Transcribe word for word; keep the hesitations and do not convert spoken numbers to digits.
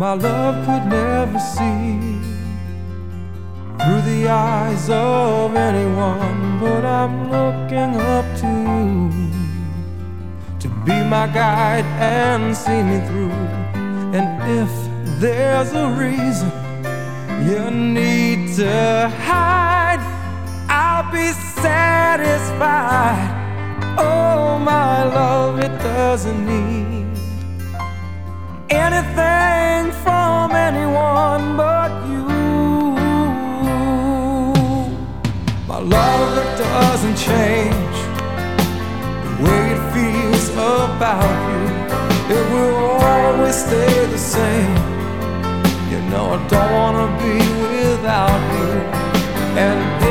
my love could never see through the eyes of anyone, but I'm looking up to you to be my guide and see me through. And if there's a reason you need to hide, I'll be satisfied. Oh, my love, it doesn't need anything from anyone but you. My love, it doesn't change the way it feels about you. It will always stay the same. You know I don't wanna be without you. And